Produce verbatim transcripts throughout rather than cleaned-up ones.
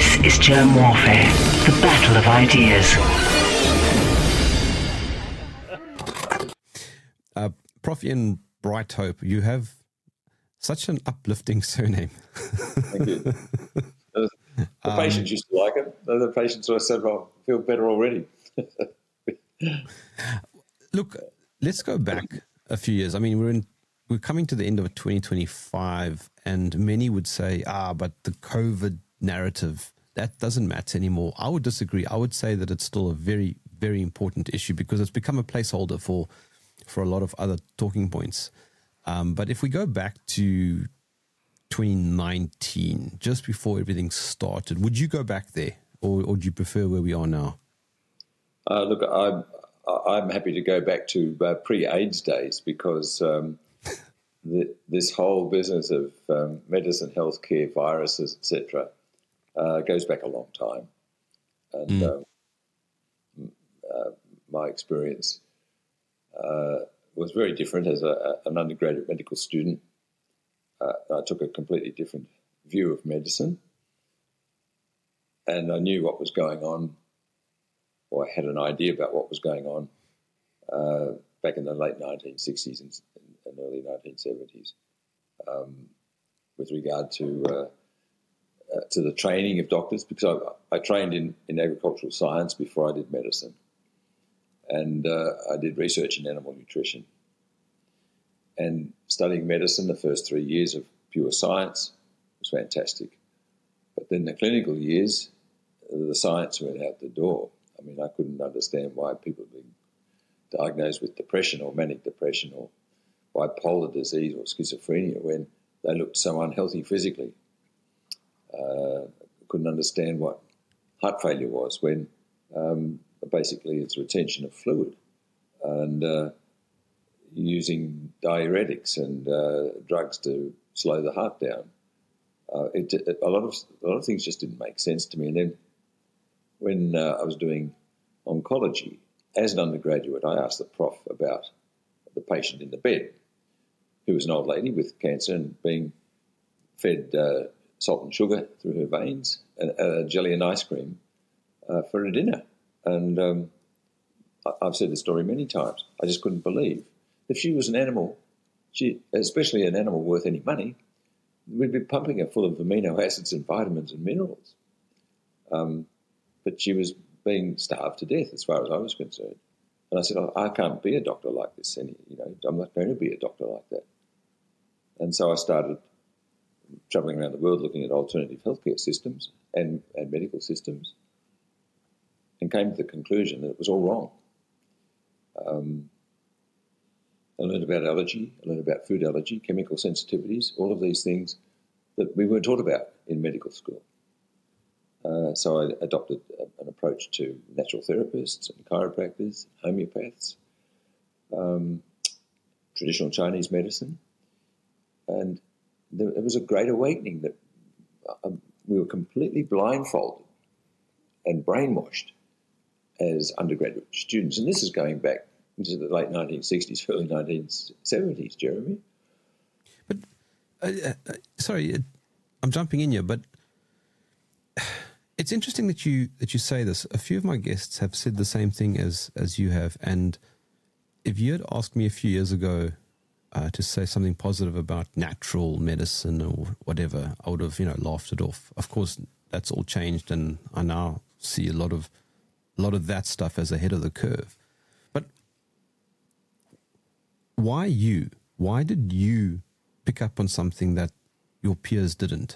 This is Germ Warfare, the battle of ideas. Uh, Professor Ian Brighthope, you have such an uplifting surname. Thank you. The, the um, patients used to like it. The, the patients I said, well, I feel better already. Look, let's go back a few years. I mean, we're in, we're coming to the end of twenty twenty-five, and many would say, ah, but the COVID narrative, that doesn't matter anymore. I would disagree. I would say that it's still a very, very important issue because it's become a placeholder for for a lot of other talking points. Um, but if we go back to twenty nineteen, just before everything started, would you go back there, or, or do you prefer where we are now? Uh, look, I'm, I'm happy to go back to uh, pre-AIDS days because um, the, this whole business of um, medicine, healthcare, viruses, et cetera, uh, goes back a long time. And mm. um, uh, my experience uh, was very different as a, an undergraduate medical student. Uh, I took a completely different view of medicine, and I knew what was going on, or I had an idea about what was going on uh, back in the late nineteen sixties and, and early nineteen seventies um, with regard to uh, uh, to the training of doctors, because I, I trained in, in agricultural science before I did medicine, and uh, I did research in animal nutrition. And studying medicine, the first three years of pure science was fantastic. But then the clinical years, the science went out the door. I mean, I couldn't understand why people were being diagnosed with depression or manic depression or bipolar disease or schizophrenia when they looked so unhealthy physically. Uh, couldn't understand what heart failure was when um, basically it's retention of fluid. And uh, using diuretics and uh, drugs to slow the heart down. Uh, it, it, a lot of a lot of things just didn't make sense to me. And then when uh, I was doing oncology, as an undergraduate, I asked the prof about the patient in the bed, who was an old lady with cancer and being fed uh, salt and sugar through her veins and uh, jelly and ice cream uh, for her dinner. And um, I, I've said this story many times. I just couldn't believe. If she was an animal, she, especially an animal worth any money, we'd be pumping her full of amino acids and vitamins and minerals. Um, but she was being starved to death as far as I was concerned. And I said, oh, I can't be a doctor like this. And, you know, I'm not going to be a doctor like that. And so I started travelling around the world looking at alternative healthcare systems and, and medical systems and came to the conclusion that it was all wrong. Um, I learned about allergy, I learned about food allergy, chemical sensitivities, all of these things that we weren't taught about in medical school. Uh, so I adopted a, an approach to natural therapists and chiropractors, homeopaths, um, traditional Chinese medicine. And there, it was a great awakening that um, we were completely blindfolded and brainwashed as undergraduate students. And this is going back into the late nineteen sixties, early nineteen seventies, Jeremy. But, uh, uh, sorry, I'm jumping in here, but it's interesting that you that you say this. A few of my guests have said the same thing as as you have. And if you had asked me a few years ago uh, to say something positive about natural medicine or whatever, I would have, you know, laughed it off. Of course, that's all changed, and I now see a lot of a lot of that stuff as ahead of the curve. But why you? Why did you pick up on something that your peers didn't?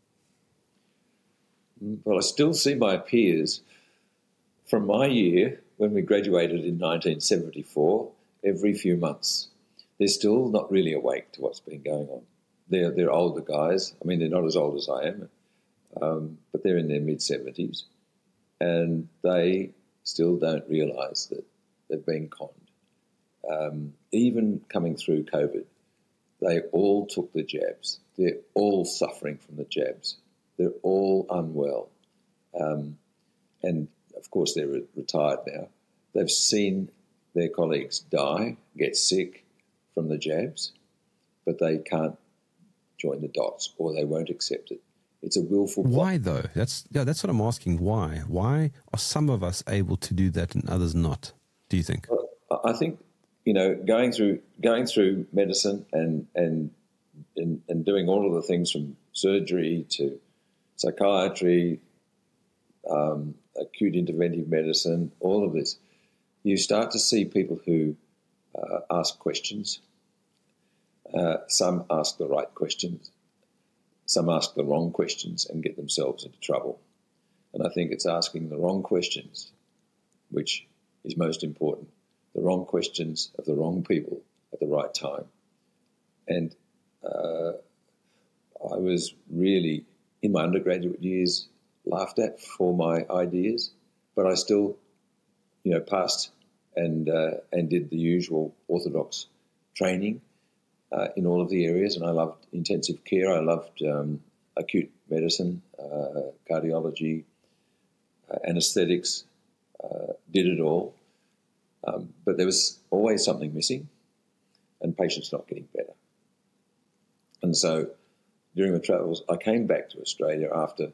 Well, I still see my peers from my year when we graduated in nineteen seventy-four every few months. They're still not really awake to what's been going on. They're, they're older guys. I mean, they're not as old as I am, um, but they're in their mid-seventies, and they still don't realise that they've been conned. Um, even coming through COVID, they all took the jabs. They're all suffering from the jabs. They're all unwell. Um, and, of course, they're re- retired now. They've seen their colleagues die, get sick from the jabs, but they can't join the dots or they won't accept it. It's a willful. Why though? That's yeah. That's what I'm asking. Why? Why are some of us able to do that and others not? Do you think? Well, I think you know going through going through medicine and and and, and doing all of the things from surgery to psychiatry, um, acute interventive medicine, all of this, you start to see people who uh, ask questions. Uh, some ask the right questions. Some ask the wrong questions and get themselves into trouble. And I think it's asking the wrong questions, which is most important, the wrong questions of the wrong people at the right time. And uh, I was really, in my undergraduate years, laughed at for my ideas, but I still, you know, passed and uh, and did the usual orthodox training Uh, in all of the areas, and I loved intensive care. I loved um, acute medicine, uh, cardiology, uh, anaesthetics, uh, did it all. Um, but there was always something missing and patients not getting better. And so during the travels, I came back to Australia after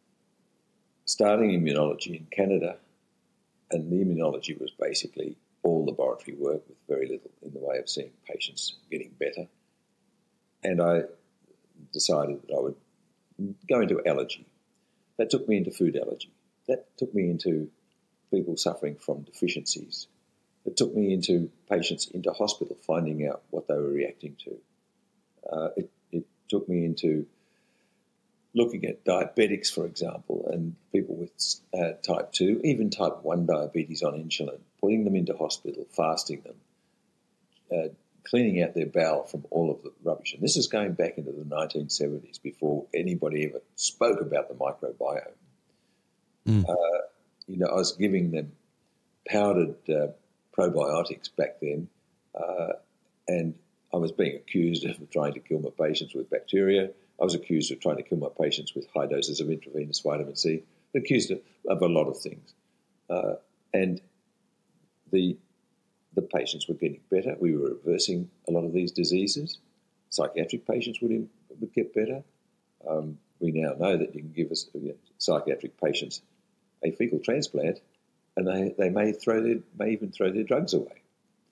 starting immunology in Canada, and the immunology was basically all laboratory work with very little in the way of seeing patients getting better. And I decided that I would go into allergy. That took me into food allergy. That took me into people suffering from deficiencies. It took me into patients into hospital, finding out what they were reacting to. Uh, it, it took me into looking at diabetics, for example, and people with uh, type two, even type one diabetes on insulin, putting them into hospital, fasting them, uh, cleaning out their bowel from all of the rubbish. And this is going back into the nineteen seventies, before anybody ever spoke about the microbiome. Mm. Uh, you know, I was giving them powdered uh, probiotics back then, uh, and I was being accused of trying to kill my patients with bacteria. I was accused of trying to kill my patients with high doses of intravenous vitamin C, accused of, of a lot of things. Uh, and the the patients were getting better. We were reversing a lot of these diseases. Psychiatric patients would, would get better. Um, we now know that you can give us you know, psychiatric patients a fecal transplant, and they, they may throw their may even throw their drugs away.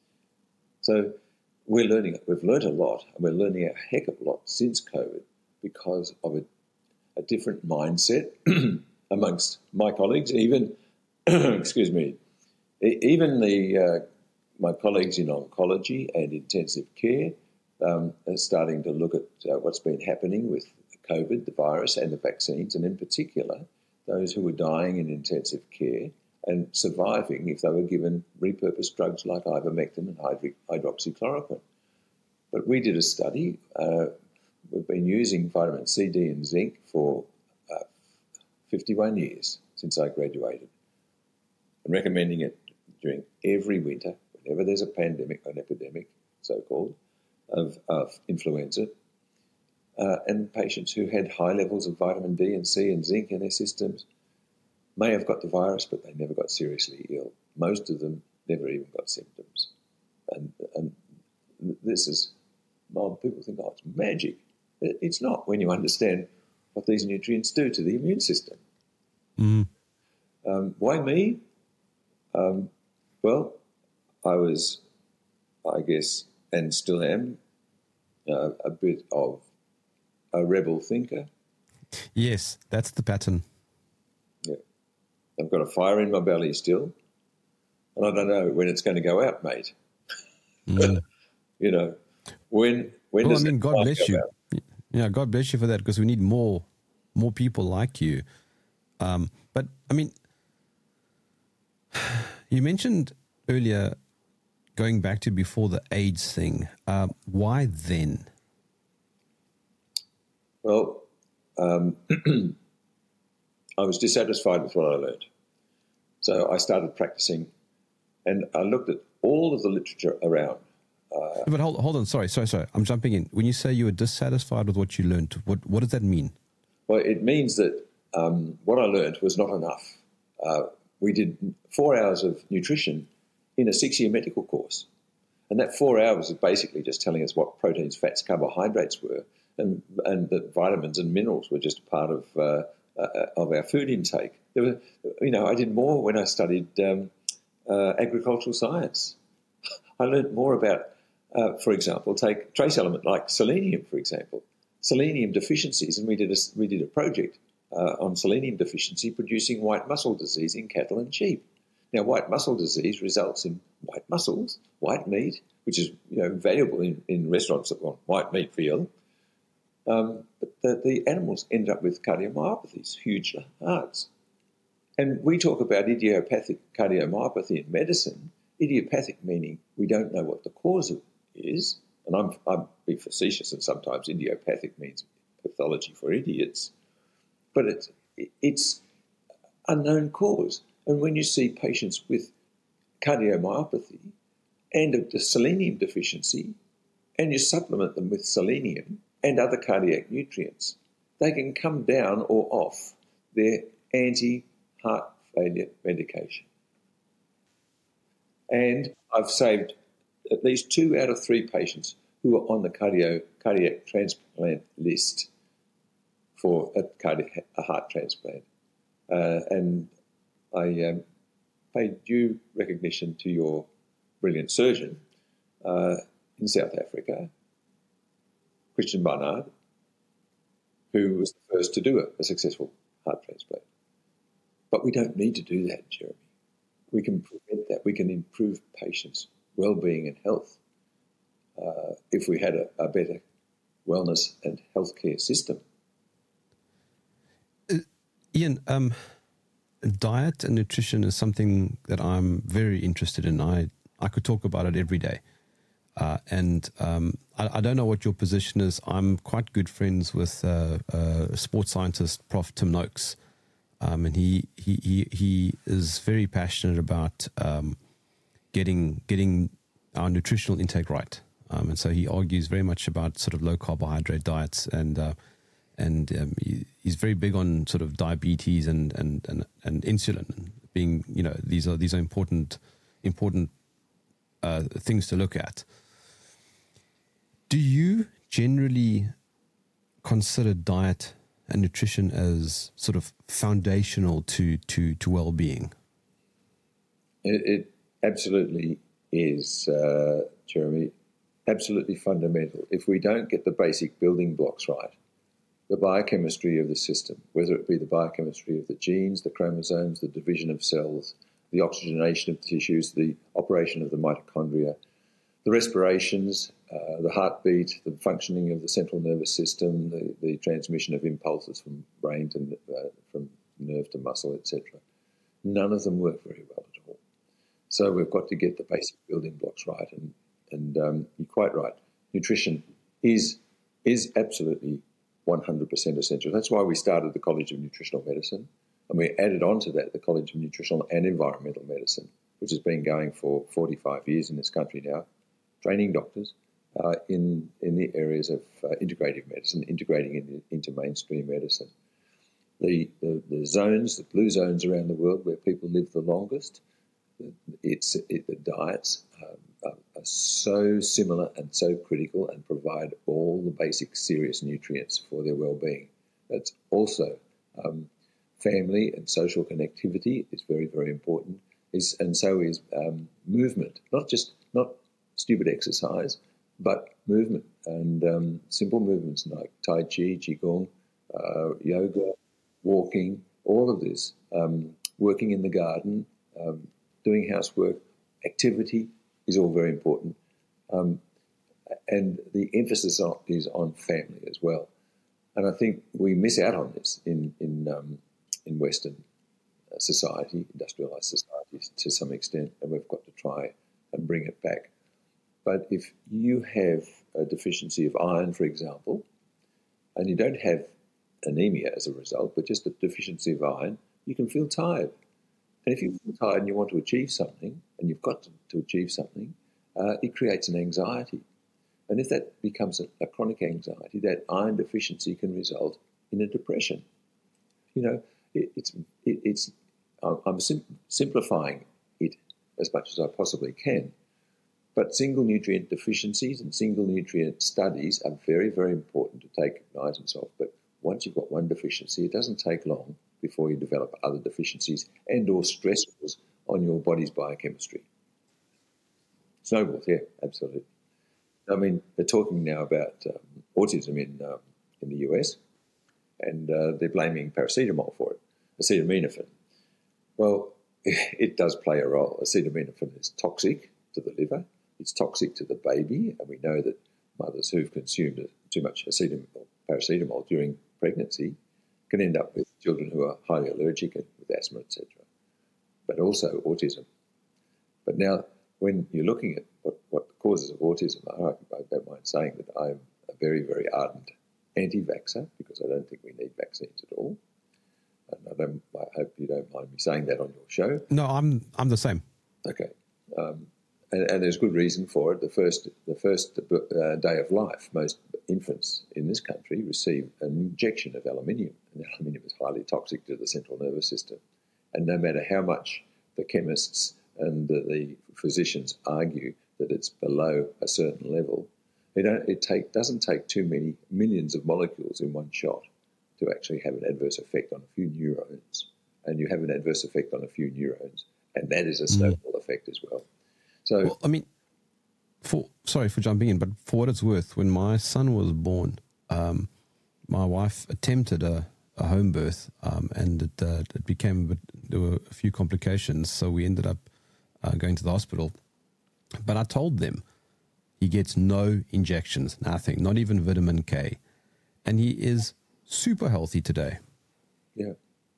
So we're learning. We've learned a lot, and we're learning a heck of a lot since COVID, because of a, a different mindset amongst my colleagues, even, excuse me, even the uh, my colleagues in oncology and intensive care um, are starting to look at uh, what's been happening with COVID, the virus, and the vaccines, and in particular, those who were dying in intensive care and surviving if they were given repurposed drugs like ivermectin and hydro- hydroxychloroquine. But we did a study. Uh, we've been using vitamin C, D, and zinc for uh, fifty-one years since I graduated, and recommending it during every winter, whenever there's a pandemic, an epidemic, so-called, of, of influenza, uh, and patients who had high levels of vitamin D and C and zinc in their systems may have got the virus, but they never got seriously ill. Most of them never even got symptoms. And, and this is, well, people think, oh, it's magic. It's not when you understand what these nutrients do to the immune system. Mm. Um, why me? Um, well, I was, I guess, and still am, uh, a bit of a rebel thinker. Yes, that's the pattern. Yeah. I've got a fire in my belly still, and I don't know when it's going to go out, mate. Mm. You know, when when well, does I mean, God bless you. Out? Yeah, God bless you for that, because we need more more people like you. Um, but I mean, you mentioned earlier going back to before the AIDS thing. Uh, why then? Well, um, I was dissatisfied with what I learned. So I started practicing, and I looked at all of the literature around. Uh, but hold, hold on, sorry, sorry, sorry. I'm jumping in. When you say you were dissatisfied with what you learned, what, what does that mean? Well, it means that um, what I learned was not enough. Uh, we did four hours of nutrition in a six-year medical course. And that four hours is basically just telling us what proteins, fats, carbohydrates were, and and that vitamins and minerals were just part of uh, uh, of our food intake. There were, you know, I did more when I studied um, uh, agricultural science. I learned more about, uh, for example, take trace element like selenium, for example, selenium deficiencies, and we did a we did a project uh, on selenium deficiency producing white muscle disease in cattle and sheep. Now, white muscle disease results in white muscles, white meat, which is, you know, valuable in, in restaurants that want white meat for you. Um, but the, the animals end up with cardiomyopathies, huge hearts. And we talk about idiopathic cardiomyopathy in medicine. Idiopathic meaning we don't know what the cause of it is. And I'm I'm being facetious, and sometimes idiopathic means pathology for idiots. But it's it's unknown cause. And when you see patients with cardiomyopathy and a selenium deficiency, and you supplement them with selenium and other cardiac nutrients, they can come down or off their anti-heart failure medication. And I've saved at least two out of three patients who are on the cardio, cardiac transplant list for a, cardiac, a heart transplant. Uh, and I um, pay due recognition to your brilliant surgeon uh, in South Africa, Christian Barnard, who was the first to do a, a successful heart transplant. But we don't need to do that, Jeremy. We can prevent that. We can improve patients' well-being and health uh, if we had a, a better wellness and healthcare system. Uh, Ian, um, diet and nutrition is something that I'm very interested in. I, I could talk about it every day. Uh, and um, I, I don't know what your position is. I'm quite good friends with uh, uh, sports scientist, Professor Tim Noakes. Um, and he, he, he, he is very passionate about um, getting getting our nutritional intake right. Um, and so he argues very much about sort of low carbohydrate diets, and uh, and um, he, he's very big on sort of diabetes and, and, and, and insulin being, you know, these are these are important important uh, things to look at. Do you generally consider diet and nutrition as sort of foundational to to, to well-being? It, it absolutely is, uh, Jeremy, absolutely fundamental. If we don't get the basic building blocks right, the biochemistry of the system, whether it be the biochemistry of the genes, the chromosomes, the division of cells, the oxygenation of tissues, the operation of the mitochondria, the respirations, uh, the heartbeat, the functioning of the central nervous system, the, the transmission of impulses from brain to uh, from nerve to muscle, et cetera. None of them work very well at all. So we've got to get the basic building blocks right. And, and um, you're quite right. Nutrition is is absolutely one hundred percent essential. That's why we started the College of Nutritional Medicine, and we added on to that the College of Nutritional and Environmental Medicine, which has been going for forty-five years in this country now, training doctors uh, in in the areas of uh, integrative medicine, integrating in, into mainstream medicine. The, the the zones, the blue zones around the world where people live the longest, it's it, the diets um, are, are so similar and so critical and provide all the basic serious nutrients for their well-being. That's also um, family and social connectivity is very, very important. Is and so is um, movement, not just not stupid exercise, but movement and um, simple movements like Tai Chi, Qigong, uh, yoga, walking, all of this, um, working in the garden, um, doing housework, activity is all very important. Um, and the emphasis on, is on family as well. And I think we miss out on this in in, um, in Western society, industrialised societies to some extent, and we've got to try and bring it back. But if you have a deficiency of iron, for example, and you don't have anemia as a result, but just a deficiency of iron, you can feel tired. And if you feel tired and you want to achieve something, and you've got to, to achieve something, uh, it creates an anxiety. And if that becomes a, a chronic anxiety, that iron deficiency can result in a depression. You know, it, it's it, it's I'm sim- simplifying it as much as I possibly can, But single nutrient deficiencies and single nutrient studies are very, very important to take cognizance of. But once you've got one deficiency, it doesn't take long before you develop other deficiencies and or stressors on your body's biochemistry. Snowballs, yeah, absolutely. I mean, they're talking now about um, autism in um, in the U S, and uh, they're blaming paracetamol for it, acetaminophen. Well, it does play a role. Acetaminophen is toxic to the liver. It's toxic to the baby, and we know that mothers who've consumed too much acetamol, paracetamol during pregnancy can end up with children who are highly allergic and with asthma, et cetera, but also autism. But now, when you're looking at what, what the causes of autism are, I, I don't mind saying that I'm a very, very ardent anti-vaxxer because I don't think we need vaccines at all. And I, don't, I hope you don't mind me saying that on your show. No, I'm I'm the same. Okay. Um, and, and there's good reason for it. The first the first uh, day of life, most infants in this country receive an injection of aluminium. And aluminium is highly toxic to the central nervous system. And no matter how much the chemists and the, the physicians argue that it's below a certain level, it, don't, it take, doesn't take too many millions of molecules in one shot to actually have an adverse effect on a few neurons. And you have an adverse effect on a few neurons, and that is a snowball mm. effect as well. So, well, I mean, for sorry for jumping in, but for what it's worth, when my son was born, um, my wife attempted a, a home birth, um, and it, uh, it became, but there were a few complications, so we ended up uh, going to the hospital. But I told them he gets no injections, nothing, not even vitamin K, and he is super healthy today. Yeah.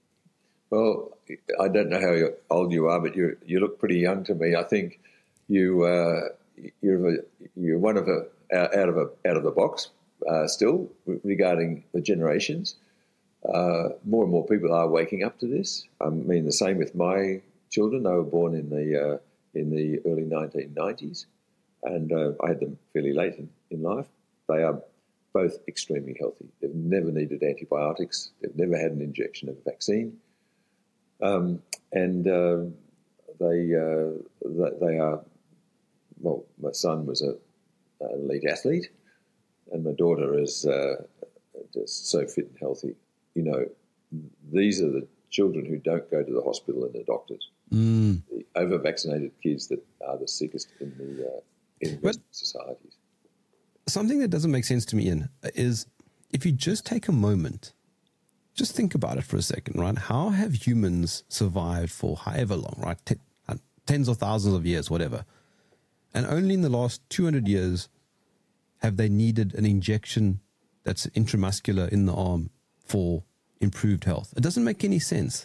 Well, I don't know how old you are, but you you look pretty young to me. I think you uh, you're a, you're one of a out of a out of the box uh, still regarding the generations. Uh, more and more people are waking up to this. I mean, the same with my children. They were born in the uh, in the early nineteen nineties, and uh, I had them fairly late in, in life. They are both extremely healthy. They've never needed antibiotics. They've never had an injection of a vaccine. Um, and uh, they uh, they are, well, my son was a, an elite athlete, and my daughter is uh, just so fit and healthy. You know, these are the children who don't go to the hospital and the doctors. Mm. The over-vaccinated kids that are the sickest in the uh, in Western societies. Something that doesn't make sense to me, Ian, is if you just take a moment, just think about it for a second, right? How have humans survived for however long, right? T- tens of thousands of years, whatever. And only in the last two hundred years have they needed an injection that's intramuscular in the arm for improved health. It doesn't make any sense.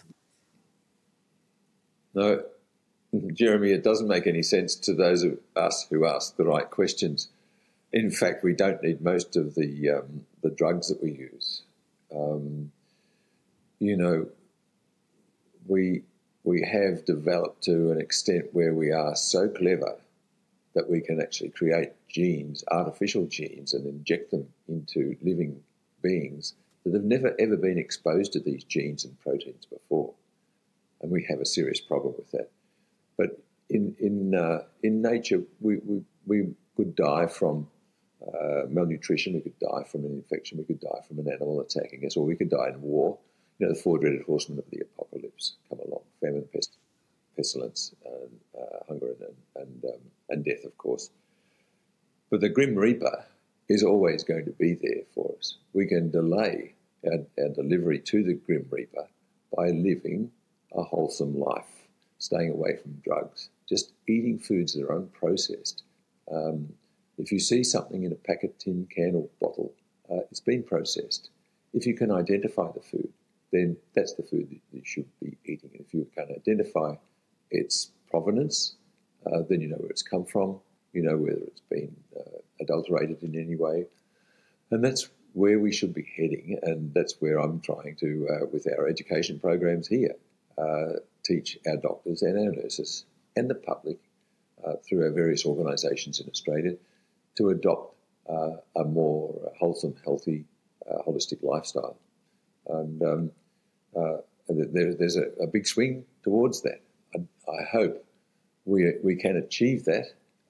No, Jeremy, it doesn't make any sense to those of us who ask the right questions. In fact, we don't need most of the um, the drugs that we use. Um, you know, we we have developed to an extent where we are so clever that we can actually create genes, artificial genes, and inject them into living beings that have never, ever been exposed to these genes and proteins before. And we have a serious problem with that. But in in uh, in nature, we, we, we could die from uh, malnutrition, we could die from an infection, we could die from an animal attacking us, or we could die in war. You know, the four dreaded horsemen of the apocalypse come along: famine, pest, pestilence, and, uh, hunger, and and, um, and death, of course. But the Grim Reaper is always going to be there for us. We can delay our, our delivery to the Grim Reaper by living a wholesome life, staying away from drugs, just eating foods that are unprocessed. Um, if you see something in a packet, tin, can, or bottle, uh, it's been processed. If you can identify the food, then that's the food that you should be eating. And if you can identify its provenance, uh, then you know where it's come from, you know whether it's been uh, adulterated in any way. And that's where we should be heading, and that's where I'm trying to, uh, with our education programs here, uh, teach our doctors and our nurses and the public uh, through our various organisations in Australia to adopt uh, a more wholesome, healthy, uh, holistic lifestyle. And um, uh, there, there's a, a big swing towards that. I, I hope we we can achieve that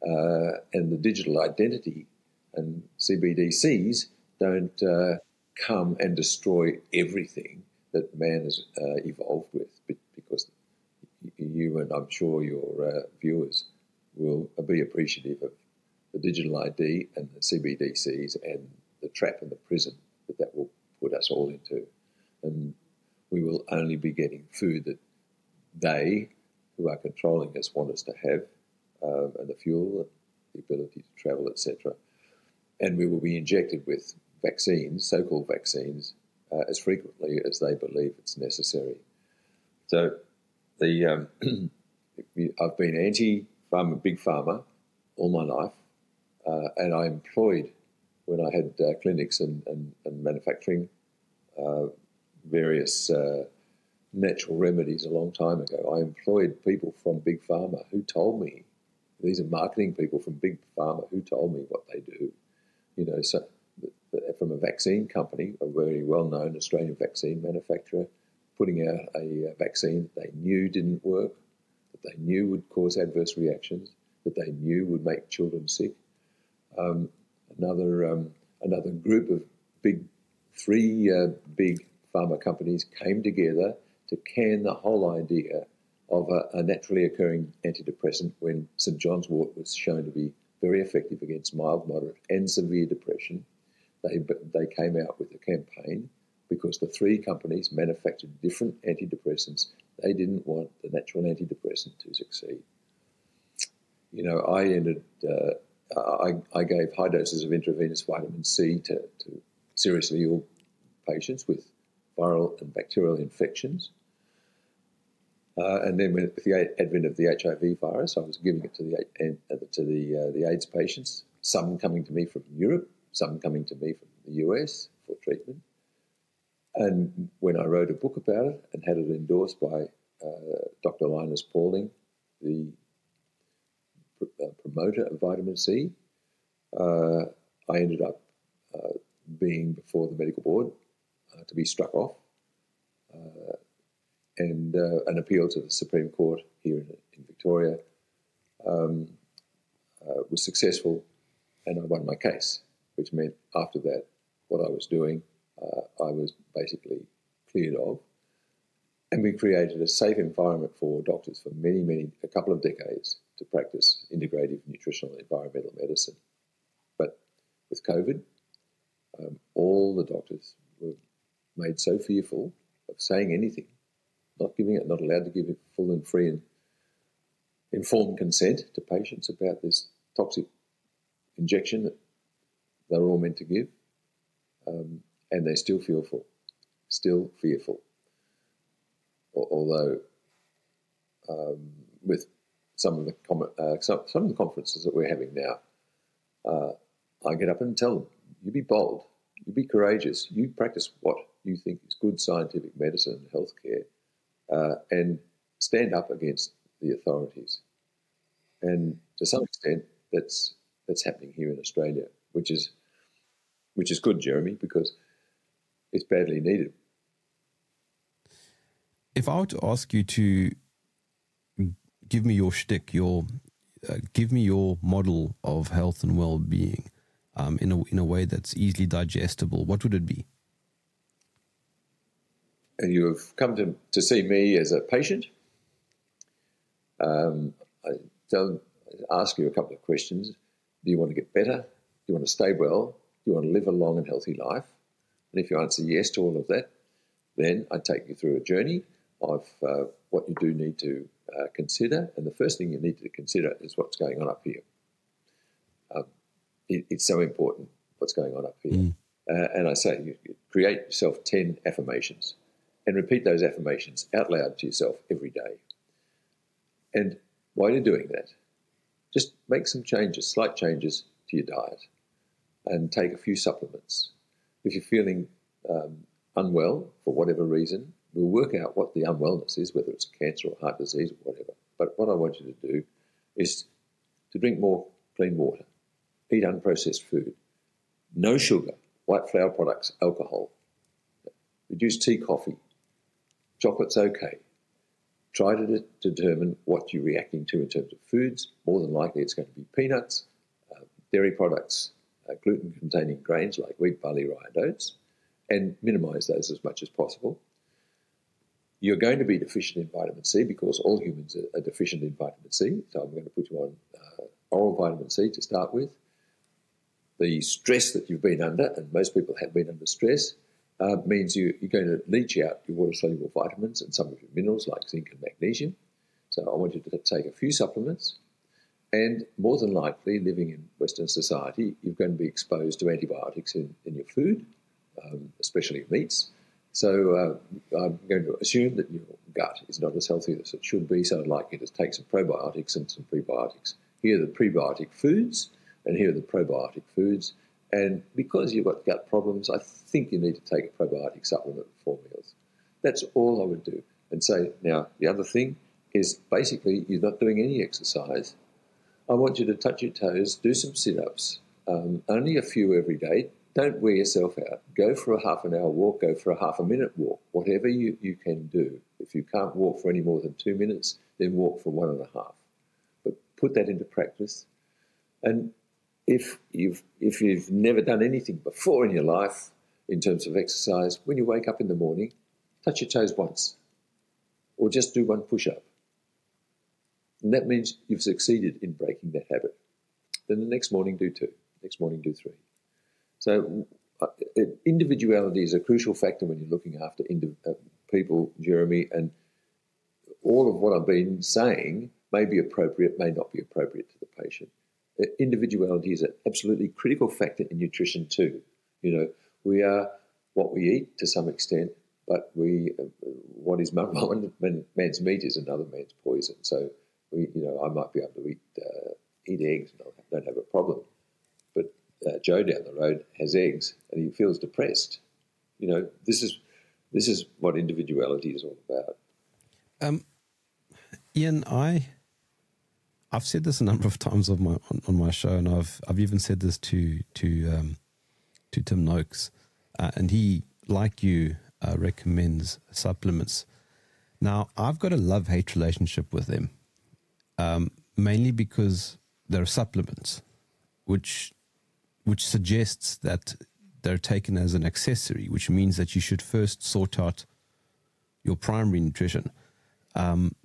uh, and the digital identity and C B D Cs don't uh, come and destroy everything that man has uh, evolved with, because you and I'm sure your uh, viewers will be appreciative of the digital I D and the C B D Cs and the trap and the prison that that will put us all into. And we will only be getting food that they, who are controlling us, want us to have, um, and the fuel, the ability to travel, et cetera. And we will be injected with vaccines, so-called vaccines, uh, as frequently as they believe it's necessary. So the um, I've been anti-pharma, big pharma, all my life, uh, and I employed, when I had uh, clinics and, and, and manufacturing, uh, various uh, natural remedies a long time ago. I employed people from big pharma who told me, these are marketing people from big pharma who told me what they do. You know, so from a vaccine company, a very well-known Australian vaccine manufacturer, putting out a, a vaccine that they knew didn't work, that they knew would cause adverse reactions, that they knew would make children sick. Um, another um, another group of big, three uh, big pharma companies came together to can the whole idea of a, a naturally occurring antidepressant when St John's wort was shown to be very effective against mild, moderate and severe depression. They, they came out with a campaign because the three companies manufactured different antidepressants. They didn't want the natural antidepressant to succeed. You know, I ended, uh, I, I gave high doses of intravenous vitamin C to, to seriously ill patients with viral and bacterial infections. Uh, and then with the advent of the H I V virus, I was giving it to the to the uh, the AIDS patients. Some coming to me from Europe, some coming to me from the U S for treatment. And when I wrote a book about it and had it endorsed by uh, Doctor Linus Pauling, the pr- uh, promoter of vitamin C, uh, I ended up uh, being before the medical board uh, to be struck off. Uh, and uh, an appeal to the Supreme Court here in, in Victoria um, uh, was successful, and I won my case, which meant after that, what I was doing, uh, I was basically cleared of. And we created a safe environment for doctors for many, many, a couple of decades to practice integrative nutritional and environmental medicine. But with COVID, um, all the doctors were made so fearful of saying anything, not giving it, not allowed to give it full and free and informed consent to patients about this toxic injection that they're all meant to give, um, and they're still fearful, still fearful. Although um, with some of the com- uh, some, some of the conferences that we're having now, uh, I get up and tell them, you be bold, you be courageous, you practice what you think is good scientific medicine and healthcare, uh, and stand up against the authorities. And to some extent, that's that's happening here in Australia, which is which is good, Jeremy, because it's badly needed. If I were to ask you to give me your shtick, your uh, give me your model of health and well-being um, in a in a way that's easily digestible, what would it be? And you have come to, to see me as a patient. Um, I don't ask you a couple of questions. Do you want to get better? Do you want to stay well? Do you want to live a long and healthy life? And if you answer yes to all of that, then I take you through a journey of uh, what you do need to uh, consider. And the first thing you need to consider is what's going on up here. Um, it, it's so important what's going on up here. Mm. Uh, and I say, you, you create yourself ten affirmations and repeat those affirmations out loud to yourself every day. And while you're doing that, just make some changes, slight changes to your diet, and take a few supplements. If you're feeling um, unwell for whatever reason, we'll work out what the unwellness is, whether it's cancer or heart disease or whatever. But what I want you to do is to drink more clean water, eat unprocessed food, no sugar, white flour products, alcohol, reduce tea, coffee, chocolate's okay, try to de- determine what you're reacting to in terms of foods. More than likely it's going to be peanuts, uh, dairy products, uh, gluten-containing grains like wheat, barley, rye and oats, and minimise those as much as possible. You're going to be deficient in vitamin C because all humans are, are deficient in vitamin C, so I'm going to put you on uh, oral vitamin C to start with. The stress that you've been under, and most people have been under stress, uh, means you, you're going to leach out your water-soluble vitamins and some of your minerals like zinc and magnesium. So I want you to take a few supplements, and more than likely, living in Western society, you're going to be exposed to antibiotics in, in your food, um, especially meats. So uh, I'm going to assume that your gut is not as healthy as it should be, so I'd like you to take some probiotics and some prebiotics. Here are the prebiotic foods, and here are the probiotic foods. And because you've got gut problems, I think you need to take a probiotic supplement before meals. That's all I would do. And say, now, the other thing is basically you're not doing any exercise. I want you to touch your toes, do some sit-ups, um, only a few every day. Don't wear yourself out. Go for a half an hour walk, go for a half a minute walk, whatever you, you can do. If you can't walk for any more than two minutes, then walk for one and a half. But put that into practice. And if you've if you've never done anything before in your life in terms of exercise, when you wake up in the morning, touch your toes once or just do one push-up. And that means you've succeeded in breaking that habit. Then the next morning, do two. Next morning, do three. So uh, individuality is a crucial factor when you're looking after indiv- uh, people, Jeremy, and all of what I've been saying may be appropriate, may not be appropriate to the patient. Uh, individuality is an absolutely critical factor in nutrition too. You know, we are what we eat to some extent, but we uh, what is one man's meat is another man's poison. So, we, you know, I might be able to eat uh, eat eggs and I don't have a problem. But uh, Joe down the road has eggs and he feels depressed. You know, this is this is what individuality is all about. Um, Ian, I I've said this a number of times on my on, on my show, and I've I've even said this to to um, to Tim Noakes, uh, and he, like you, uh, recommends supplements. Now, I've got a love-hate relationship with them, um, mainly because they're supplements, which which suggests that they're taken as an accessory, which means that you should first sort out your primary nutrition. Um,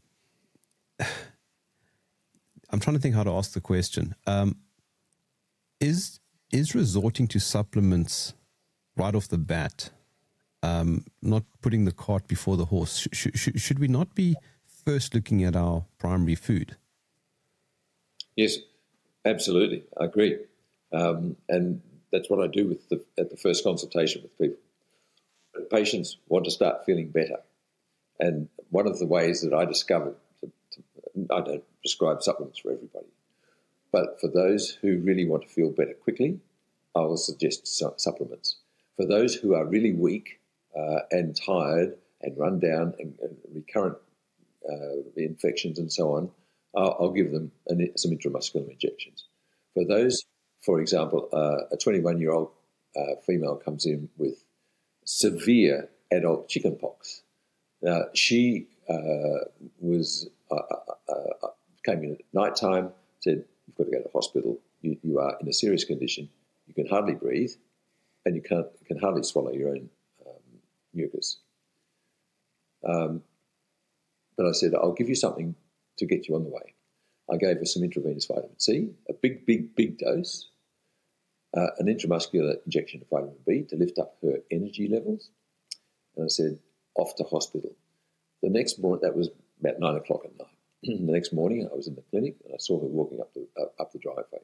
I'm trying to think how to ask the question. Um, is is resorting to supplements right off the bat, um, not putting the cart before the horse, sh- sh- should we not be first looking at our primary food? Yes, absolutely. I agree. Um, and that's what I do with the, at the first consultation with people. But patients want to start feeling better. And one of the ways that I discovered, to, to, I don't prescribe supplements for everybody, but for those who really want to feel better quickly, I will suggest su- supplements. For those who are really weak uh, and tired and run down and, and recurrent uh, infections and so on, I'll, I'll give them an, some intramuscular injections. For those, for example, uh, a twenty-one-year-old uh, female comes in with severe adult chickenpox. Now, she uh, was uh, uh, uh, came in at night time, said, "You've got to go to hospital. You, you are in a serious condition. You can hardly breathe, and you can't you can hardly swallow your own um, mucus." Um, but I said, "I'll give you something to get you on the way." I gave her some intravenous vitamin C, a big, big, big dose, uh, an intramuscular injection of vitamin B to lift up her energy levels. And I said, off to hospital. The next morning, that was about nine o'clock at night. The next morning, I was in the clinic and I saw her walking up the, uh, up the driveway.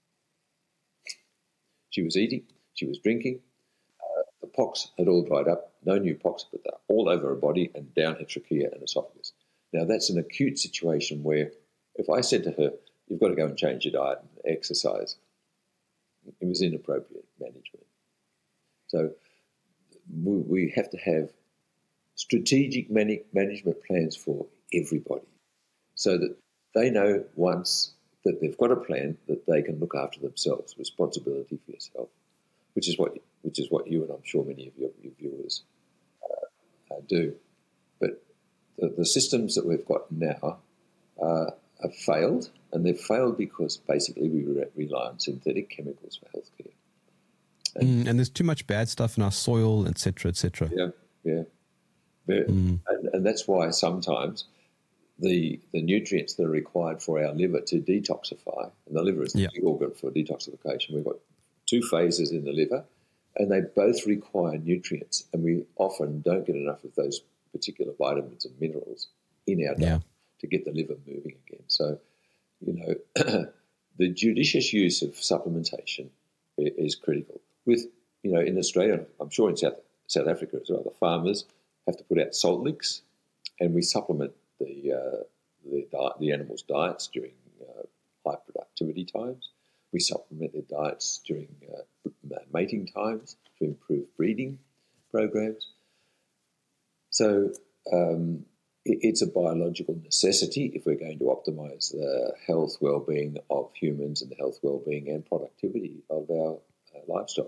She was eating, she was drinking. Uh, the pox had all dried up, no new pox, but they're all over her body and down her trachea and esophagus. Now, that's an acute situation where if I said to her, "You've got to go and change your diet and exercise," it was inappropriate management. So we, we have to have strategic man- management plans for everybody so that they know once that they've got a plan that they can look after themselves, responsibility for yourself, which is what which is what you and I'm sure many of your, your viewers uh, uh, do. But the, the systems that we've got now uh, have failed, and they've failed because basically we re- rely on synthetic chemicals for healthcare. And, mm, and there's too much bad stuff in our soil, et cetera, et cetera. Yeah, yeah. Mm. And, and that's why sometimes the the nutrients that are required for our liver to detoxify, and the liver is the yeah. organ for detoxification. We've got two phases in the liver, and they both require nutrients, and we often don't get enough of those particular vitamins and minerals in our diet yeah. to get the liver moving again. So, you know, the judicious use of supplementation is critical. With, you know, in Australia, I'm sure in South South Africa as well, the farmers have to put out salt licks, and we supplement the uh, the, diet, the animals' diets during uh, high productivity times. We supplement their diets during uh, mating times to improve breeding programs. So um, it, it's a biological necessity if we're going to optimise the health, well-being of humans and the health, well-being and productivity of our uh, livestock.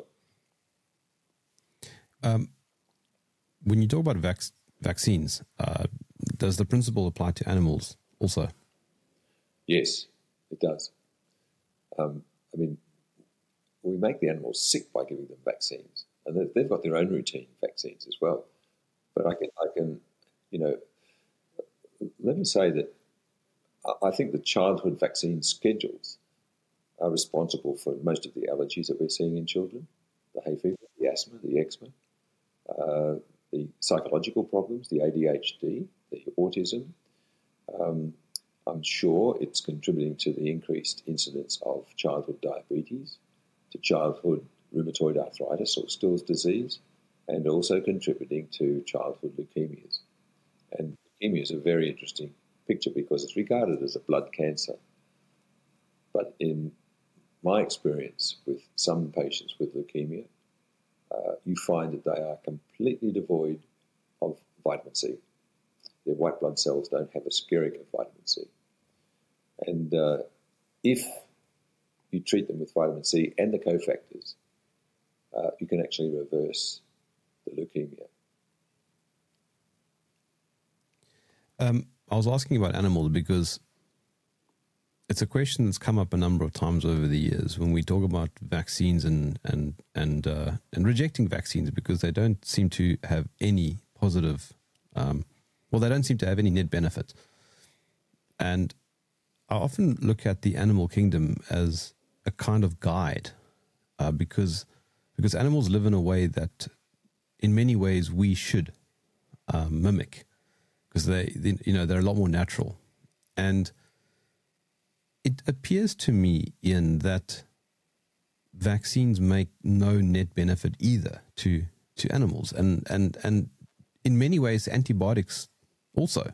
Um, when you talk about vac- vaccines, uh, does the principle apply to animals also? Yes, it does. Um, I mean, we make the animals sick by giving them vaccines, and they've got their own routine vaccines as well. But I can, I can, you know, let me say that I think the childhood vaccine schedules are responsible for most of the allergies that we're seeing in children, the hay fever, the asthma, the eczema, uh, the psychological problems, the A D H D, the autism. Um, I'm sure it's contributing to the increased incidence of childhood diabetes, to childhood rheumatoid arthritis or Still's disease, and also contributing to childhood leukemias. And leukemia is a very interesting picture because it's regarded as a blood cancer. But in my experience with some patients with leukemia, uh, you find that they are completely devoid of vitamin C. Their white blood cells don't have a skerrick of vitamin C. And uh, if you treat them with vitamin C and the cofactors, uh, you can actually reverse the leukemia. Um, I was asking about animals because it's a question that's come up a number of times over the years when we talk about vaccines and and and uh, and rejecting vaccines because they don't seem to have any positive, um, well, they don't seem to have any net benefit. And I often look at the animal kingdom as a kind of guide uh, because because animals live in a way that, in many ways, we should uh, mimic because they, they, you know, they're a lot more natural. And it appears to me, Ian, that vaccines make no net benefit either to to animals, and and and in many ways, antibiotics also.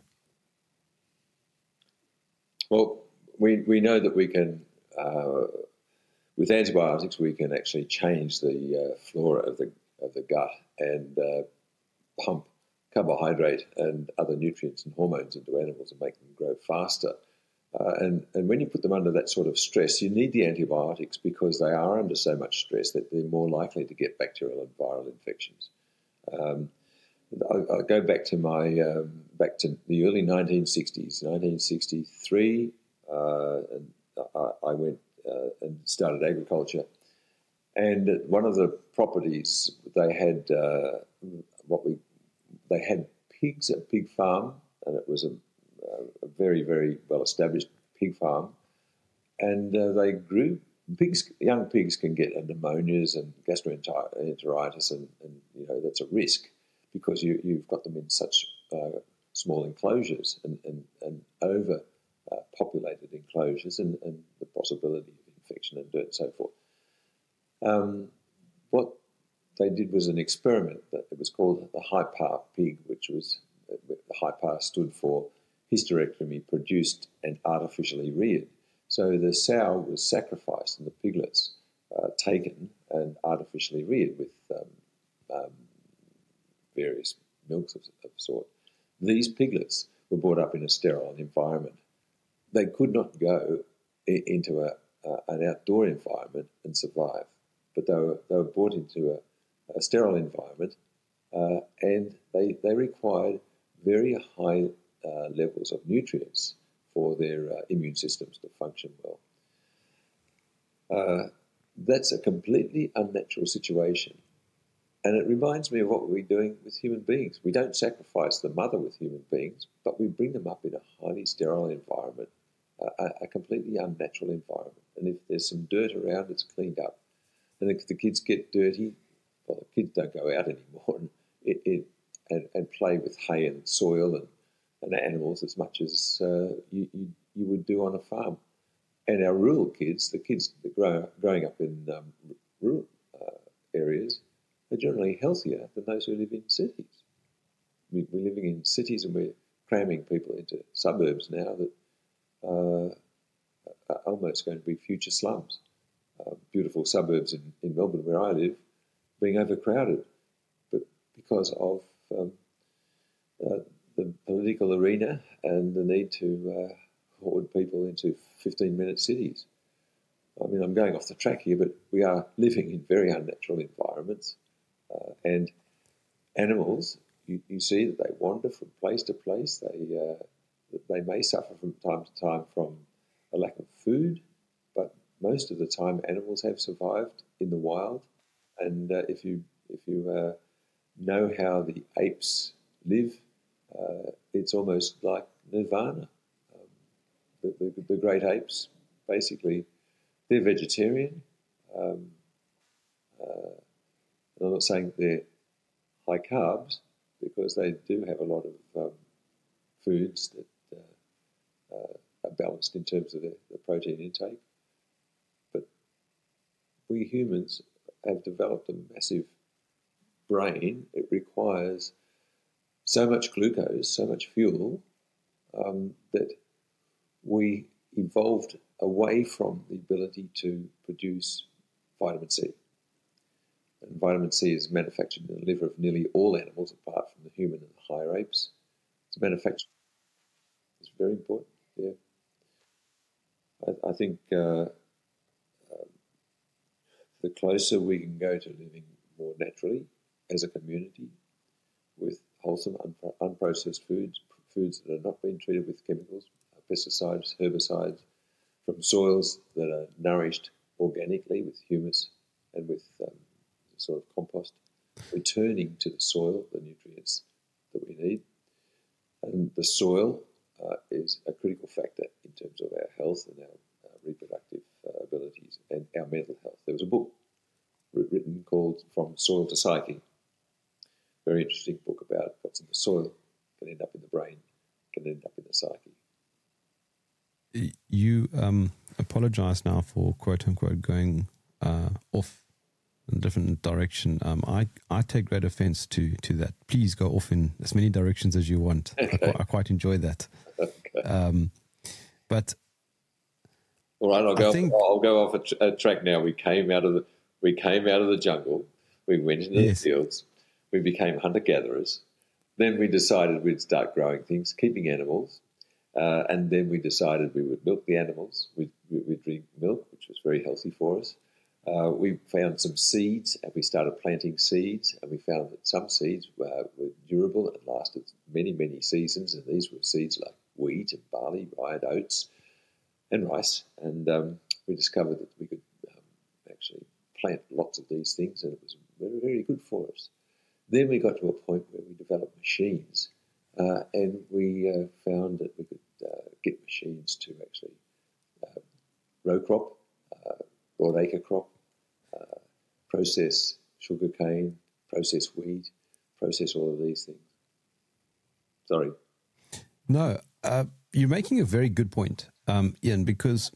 Well, we we know that we can, uh, with antibiotics, we can actually change the uh, flora of the of the gut and uh, pump carbohydrate and other nutrients and hormones into animals and make them grow faster. Uh, and, and when you put them under that sort of stress, you need the antibiotics because they are under so much stress that they're more likely to get bacterial and viral infections. Um, I'll, I'll go back to my um, back to the early nineteen sixties, nineteen sixty-three, uh, and I, I went uh, and started agriculture. And at one of the properties, they had uh, what we they had pigs, a pig farm, and it was a a very, very well-established pig farm, and uh, they grew pigs. Young pigs can get pneumonias and gastroenteritis, and, and you know that's a risk because you, you've got them in such uh, small enclosures and, and, and over uh, populated enclosures, and, and the possibility of infection and dirt and so forth. Um, what they did was an experiment that it was called the high power pig, which was the high power stood for hysterectomy produced and artificially reared. So the sow was sacrificed and the piglets uh, taken and artificially reared with um, um, various milks of, of sort. These piglets were brought up in a sterile environment. They could not go I- into a, uh, an outdoor environment and survive, but they were, they were brought into a, a sterile environment uh, and they, they required very high uh, levels of nutrients for their uh, immune systems to function well. Uh, that's a completely unnatural situation. And it reminds me of what we're doing with human beings. We don't sacrifice the mother with human beings, but we bring them up in a highly sterile environment, a, a completely unnatural environment. And if there's some dirt around, it's cleaned up. And if the kids get dirty, well, the kids don't go out anymore and, it, it, and, and play with hay and soil and, and animals as much as uh, you, you, you would do on a farm. And our rural kids, the kids that grow growing up in um, rural uh, areas, are generally healthier than those who live in cities. We, we're living in cities and we're cramming people into suburbs now that uh, are almost going to be future slums. Uh, beautiful suburbs in, in Melbourne, where I live, being overcrowded, but because of um, uh, the political arena and the need to uh, hoard people into fifteen-minute cities. I mean, I'm going off the track here, but we are living in very unnatural environments. Uh, and animals, you, you see that they wander from place to place. They uh, they may suffer from time to time from a lack of food, but most of the time animals have survived in the wild. And uh, if you if you uh, know how the apes live, uh, it's almost like nirvana. Um, the, the, the great apes, basically, they're vegetarian. Um, uh, And I'm not saying they're high carbs, because they do have a lot of um, foods that uh, uh, are balanced in terms of the, the protein intake. But we humans have developed a massive brain. It requires so much glucose, so much fuel, um, that we evolved away from the ability to produce vitamin C. And vitamin C is manufactured in the liver of nearly all animals, apart from the human and the higher apes. It's manufactured. It's very important. Yeah, I, I think uh, um, the closer we can go to living more naturally as a community, with wholesome, un- unprocessed foods, foods that are not being treated with chemicals, pesticides, herbicides, from soils that are nourished organically with humus and with um, sort of compost, returning to the soil the nutrients that we need. And the soil uh, is a critical factor in terms of our health and our uh, reproductive uh, abilities and our mental health. There was a book written called From Soil to Psyche. Very interesting book about what's in the soil can end up in the brain, can end up in the psyche. You um, apologize now for quote unquote going uh, off in a different direction. Um, I, I take great offense to, to that. Please go off in as many directions as you want. Okay. I, I quite enjoy that. Okay. Um, but all right, I'll go. think, off, I'll go off a, tr- a track now. We came out of the we came out of the jungle. We went into yes. the fields. We became hunter gatherers. Then we decided we'd start growing things, keeping animals, uh, and then we decided we would milk the animals. We'd, we'd drink milk, which was very healthy for us. Uh, we found some seeds, and we started planting seeds, and we found that some seeds uh, were durable and lasted many, many seasons, and these were seeds like wheat and barley, rye and oats, and rice. And um, we discovered that we could um, actually plant lots of these things, and it was very, very good for us. Then we got to a point where we developed machines, uh, and we uh, found that we could uh, get machines to actually uh, row crop, uh, broadacre crop, uh, process sugarcane, process wheat, process all of these things. Sorry. No, uh, you're making a very good point, um, Ian, because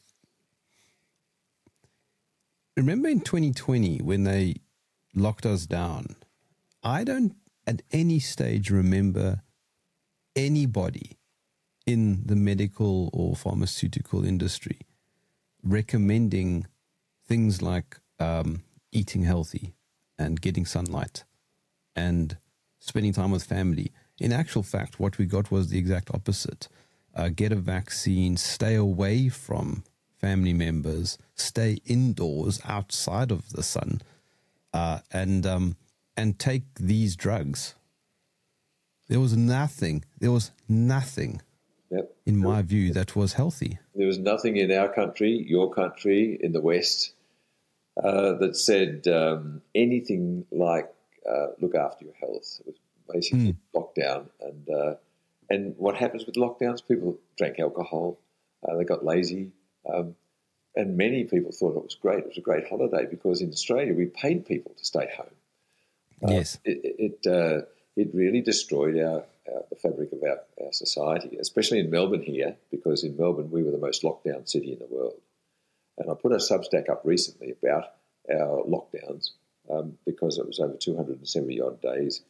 remember in twenty twenty when they locked us down, I don't at any stage remember anybody in the medical or pharmaceutical industry recommending things like um, eating healthy and getting sunlight and spending time with family. In actual fact, what we got was the exact opposite. Uh, get a vaccine, stay away from family members, stay indoors outside of the sun, uh, and um, and take these drugs. There was nothing. There was nothing, Yep. in my view, that was healthy. There was nothing in our country, your country, in the West, uh, that said um, anything like uh, look after your health. It was basically mm. lockdown. And uh, and what happens with lockdowns? People drank alcohol. Uh, they got lazy. Um, and many people thought it was great. It was a great holiday because in Australia we paid people to stay home. Uh, yes. It it, uh, it really destroyed our, our the fabric of our, our society, especially in Melbourne here, because in Melbourne we were the most locked down city in the world. And I put a Substack up recently about our lockdowns um, because it was over two hundred seventy odd days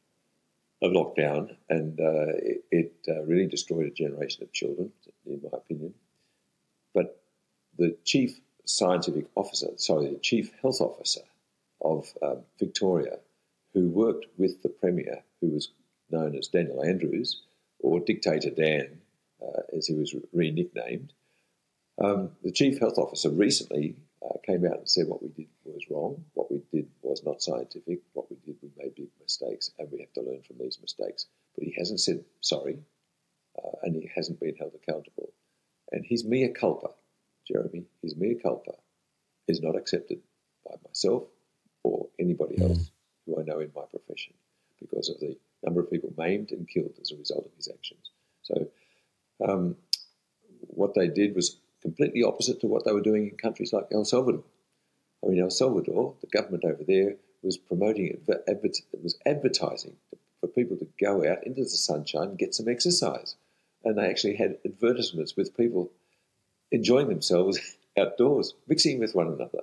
of lockdown, and uh, it, it uh, really destroyed a generation of children, in my opinion. But the chief scientific officer, sorry, the chief health officer of um, Victoria, who worked with the Premier, who was known as Daniel Andrews, or Dictator Dan, uh, as he was re-nicknamed, um, the chief health officer recently uh, came out and said what we did was wrong, what we did was not scientific, what we did, we made big mistakes, and we have to learn from these mistakes. But he hasn't said sorry, uh, and he hasn't been held accountable. And his mea culpa, Jeremy, his mea culpa is not accepted by myself or anybody else mm. who I know in my profession because of the number of people maimed and killed as a result of his actions. So um, what they did was completely opposite to what they were doing in countries like El Salvador. I mean, El Salvador, the government over there was promoting it, it was advertising for people to go out into the sunshine and get some exercise. And they actually had advertisements with people enjoying themselves outdoors, mixing with one another.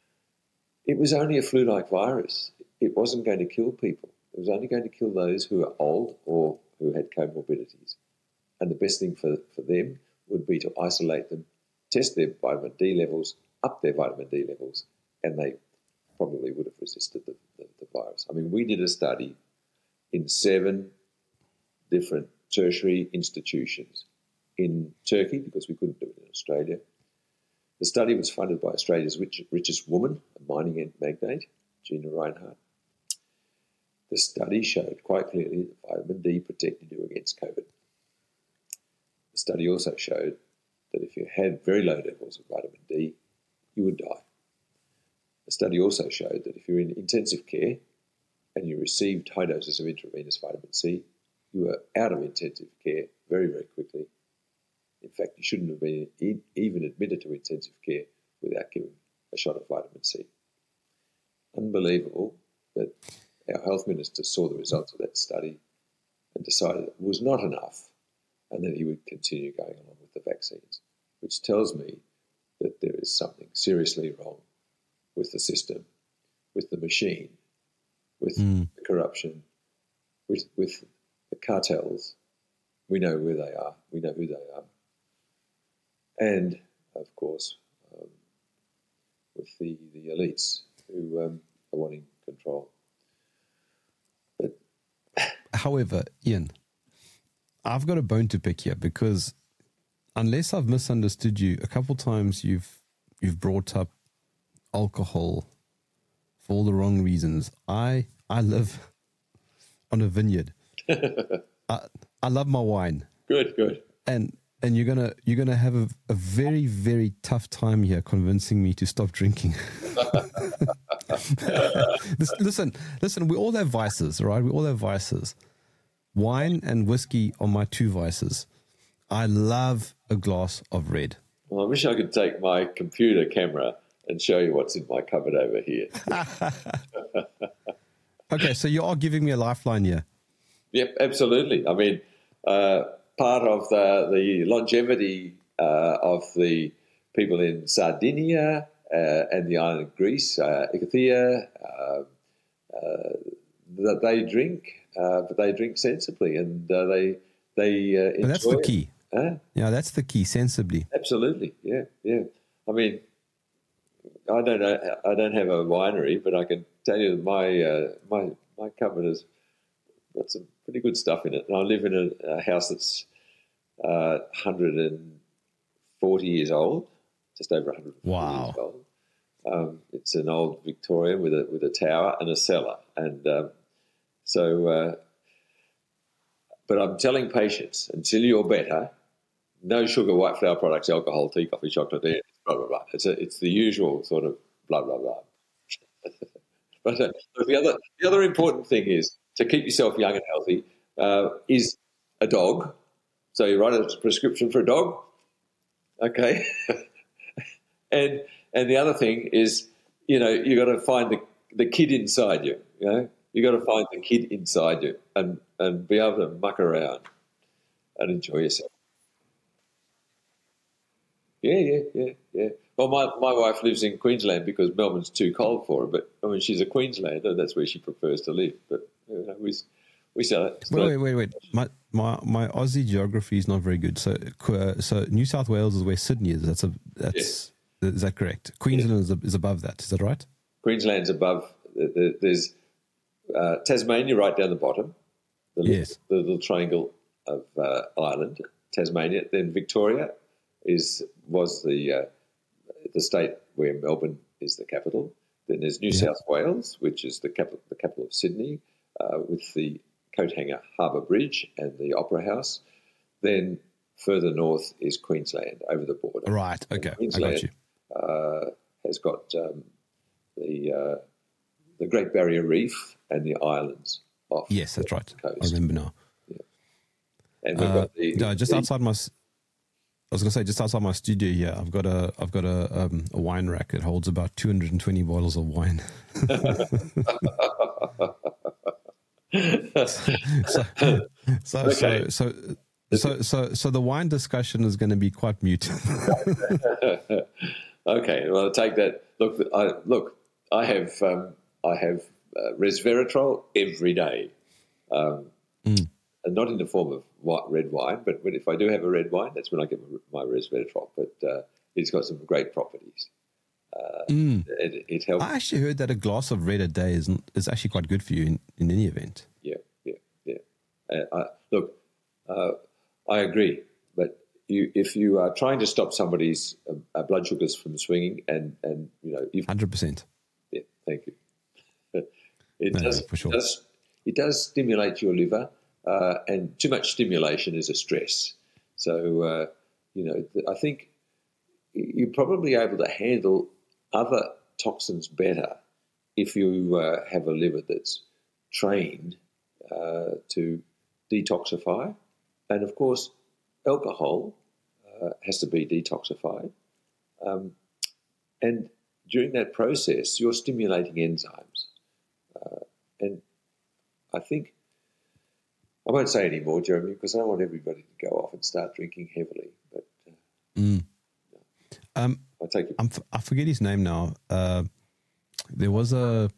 It was only a flu-like virus. It wasn't going to kill people. It was only going to kill those who are old or who had comorbidities. And the best thing for, for them would be to isolate them, test their vitamin D levels, up their vitamin D levels, and they probably would have resisted the, the, the virus. I mean, we did a study in seven different tertiary institutions in Turkey because we couldn't do it in Australia. The study was funded by Australia's rich, richest woman, a mining magnate, Gina Reinhardt. The study showed quite clearly that vitamin D protected you against COVID. The study also showed that if you had very low levels of vitamin D, you would die. The study also showed that if you're in intensive care and you received high doses of intravenous vitamin C, you were out of intensive care very, very quickly. In fact, you shouldn't have been even admitted to intensive care without giving a shot of vitamin C. Unbelievable that our health minister saw the results of that study and decided it was not enough and that he would continue going along with the vaccines, which tells me that there is something seriously wrong with the system, with the machine, with mm. the corruption, with, with the cartels. We know where they are. We know who they are. And, of course, um, with the, the elites who um, are wanting control. But however, Ian, I've got a bone to pick here because unless I've misunderstood you, a couple times you've you've brought up alcohol for all the wrong reasons. I I live on a vineyard. I, I love my wine. Good, good. And and you're gonna you're gonna have a, a very very tough time here convincing me to stop drinking. listen, listen. We all have vices, right? We all have vices. Wine and whiskey are my two vices. I love a glass of red. Well, I wish I could take my computer camera and show you what's in my cupboard over here. Okay, so you are giving me a lifeline here. Yep, absolutely. I mean, uh, part of the, the longevity uh, of the people in Sardinia uh, and the island of Greece, uh, Icathia, uh, uh, that they drink, uh, but they drink sensibly, and uh, they they uh, enjoy. But that's the it. key. Huh? Yeah, that's the key. Sensibly. Absolutely. Yeah, yeah. I mean, I don't know. I don't have a winery, but I can tell you that my uh, my my cupboard has got some pretty good stuff in it. And I live in a, a house that's uh, one hundred forty years old, just over one hundred forty wow. years old. Um, it's an old Victorian with a with a tower and a cellar, and um, so uh, but I'm telling patients, until you're better, no sugar, white flour products, alcohol, tea, coffee, chocolate, blah, blah, blah. It's, a, it's the usual sort of blah, blah, blah. But uh, the other the other important thing is to keep yourself young and healthy uh, is a dog. So you write a prescription for a dog, okay? and and the other thing is, you know, you got to find the the kid inside you. You know, you got to find the kid inside you and and be able to muck around and enjoy yourself. Yeah, yeah, yeah, yeah. Well, my, my wife lives in Queensland because Melbourne's too cold for her. But I mean, she's a Queenslander. That's where she prefers to live. But you know, we we sell it. Wait, wait, wait, wait. My my my Aussie geography is not very good. So uh, so New South Wales is where Sydney is. That's a that's Yes. Is that correct? Queensland is, is above that. Is that right? Queensland's above. There's uh, Tasmania right down the bottom. The little, Yes. the little triangle of uh, island, Tasmania. Then Victoria is was the uh, the state where Melbourne is the capital. Then there's New Yeah. South Wales, which is the capital the capital of Sydney, uh, with the Coathanger Harbour Bridge and the Opera House. Then further north is Queensland, over the border. Right. Okay. I Queensland got you. uh, has got um, the uh, the Great Barrier Reef and the islands off Yes, that's right. the coast. I remember now. And we've Uh, got the, no, just the- outside my. s- I was gonna say just outside my studio here. I've got a I've got a um, a wine rack that holds about two hundred and twenty bottles of wine. so, so, Okay. so, so, so, so, so the wine discussion is going to be quite mute. Okay, well, I'll take that. Look, I, look, I have um, I have uh, resveratrol every day, um, Mm. and not in the form of white, red wine, but when, if I do have a red wine, that's when I get my resveratrol. But uh, it's got some great properties. Mm. It, it helps. I actually heard that a glass of red a day is is actually quite good for you in, in any event. Yeah, yeah, yeah. Uh, I, look, uh, I agree, but you, if you are trying to stop somebody's uh, blood sugars from swinging, and and you know, you've Hundred percent. yeah, thank you. It No, no, does for sure. It does, it does stimulate your liver, uh, and too much stimulation is a stress. So uh, you know, th- I think you're probably able to handle other toxins better if you uh, have a liver that's trained uh, to detoxify. And of course, alcohol uh, has to be detoxified. Um, and during that process, you're stimulating enzymes. Uh, and I think, I won't say any more, Jeremy, because I don't want everybody to go off and start drinking heavily. But uh, Mm. Um, I take it. I'm f- I forget his name now. Uh, there was a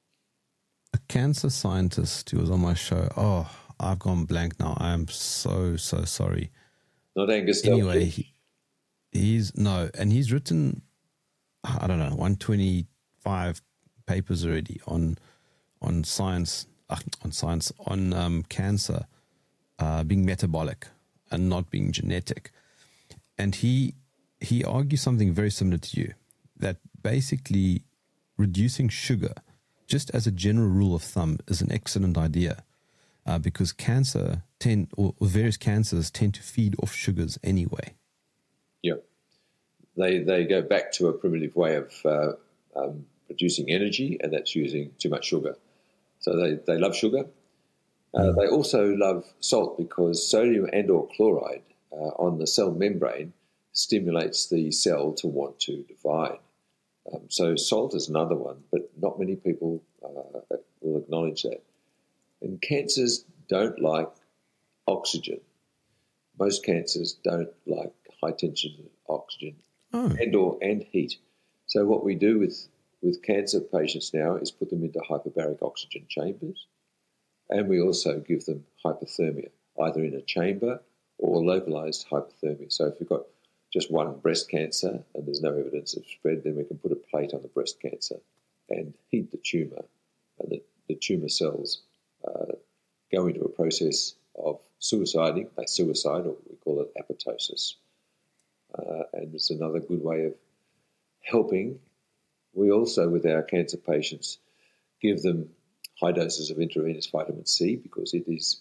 a cancer scientist who was on my show. Oh, I've gone blank now. I am so so sorry. Not Angus Anyway, Delvey. he, he's no, and he's written I don't know one twenty five papers already on on science uh, on science on um, cancer uh, being metabolic and not being genetic, and he he argues something very similar to you, that basically reducing sugar, just as a general rule of thumb, is an excellent idea, uh, because cancer tend or or various cancers tend to feed off sugars anyway. Yeah. They, they go back to a primitive way of uh, um, producing energy, and that's using too much sugar. So they, they love sugar. Uh, They also love salt because sodium and or chloride uh, on the cell membrane stimulates the cell to want to divide. Um, so salt is another one, but not many people uh, will acknowledge that. And cancers don't like oxygen. Most cancers don't like high tension oxygen Oh, and or and heat. So what we do with, with cancer patients now is put them into hyperbaric oxygen chambers, and we also give them hypothermia, either in a chamber or localized hypothermia. So if you've got just one breast cancer and there's no evidence of spread, then we can put a plate on the breast cancer and heat the tumour, and the, the tumour cells uh, go into a process of suiciding. They suicide, or we call it apoptosis. Uh, and it's another good way of helping. We also, with our cancer patients, give them high doses of intravenous vitamin C because it is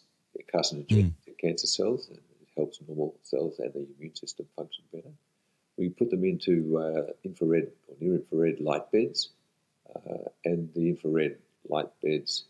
carcinogenic mm. to cancer cells. It helps normal cells and the immune system function better. We put them into uh, infrared or near-infrared light beds, uh, and the infrared light beds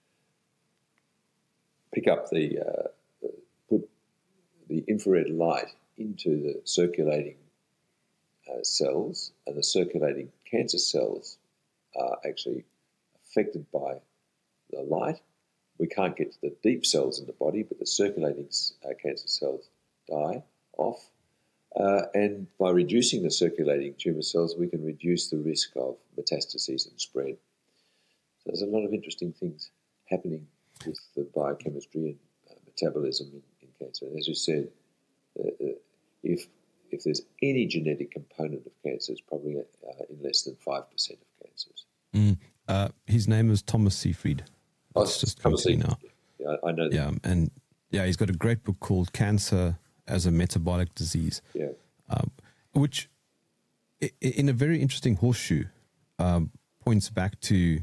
pick up the uh, put the infrared light into the circulating uh, cells, and the circulating cancer cells are actually affected by the light. We can't get to the deep cells in the body, but the circulating uh, cancer cells die off. Uh, and by reducing the circulating tumour cells, we can reduce the risk of metastases and spread. So there's a lot of interesting things happening with the biochemistry and uh, metabolism in, in cancer. And as you said, uh, uh, if if there's any genetic component of cancer, it's probably uh, in less than five percent of cancers. Mm. Uh, his name is Thomas Seyfried. Oh, it's just Thomas Seyfried. Now. Yeah, I know that. Yeah, and yeah, he's got a great book called Cancer as a Metabolic Disease. Yeah. Um, which, in a very interesting horseshoe, um, points back to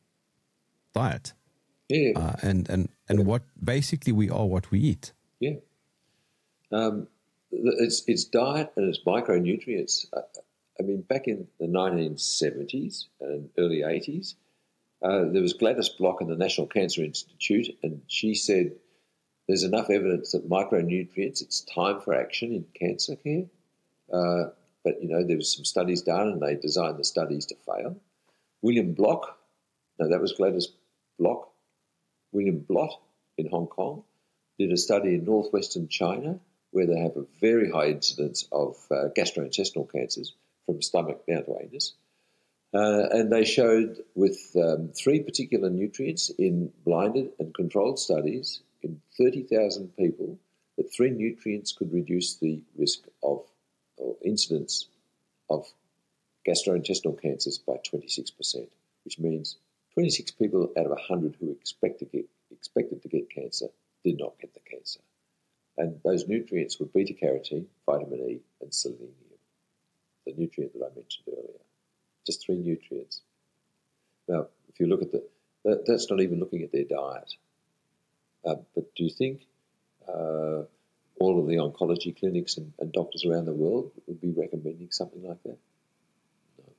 diet. Yeah. Uh, and and, and yeah. what basically we are what we eat. Yeah. Um, it's, it's diet and it's micronutrients. I mean, back in the nineteen seventies and early eighties, uh, there was Gladys Block in the National Cancer Institute, and she said there's enough evidence that micronutrients, it's time for action in cancer care. Uh, but, you know, there was some studies done and they designed the studies to fail. William Block, no, that was Gladys Block. William Blott in Hong Kong did a study in northwestern China where they have a very high incidence of uh, gastrointestinal cancers from stomach down to anus. Uh, and they showed with um, three particular nutrients in blinded and controlled studies in thirty thousand people that three nutrients could reduce the risk of or incidence of gastrointestinal cancers by twenty-six percent, which means twenty-six people out of one hundred who expect to get, expected to get cancer did not get the cancer. And those nutrients were beta-carotene, vitamin E, and selenium, the nutrient that I mentioned earlier. Just three nutrients. Now, if you look at the, that, that's not even looking at their diet. Uh, but do you think uh, all of the oncology clinics and, and doctors around the world would be recommending something like that? No.